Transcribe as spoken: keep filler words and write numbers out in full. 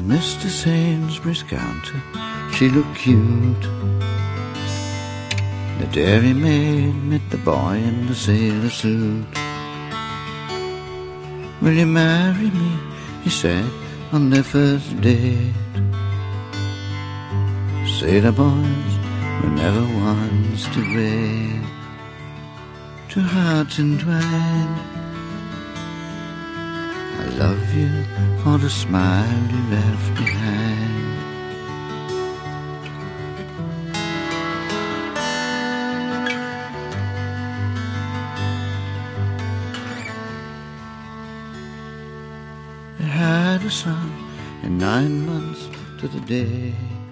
Mister Sainsbury's counter, she looked cute. The dairymaid met the boy in the sailor suit. Will you marry me, he said on their first date. Sailor boys were never ones to wait. Two hearts entwined, I love you for the smile you left behind. They had a son in nine months to the day.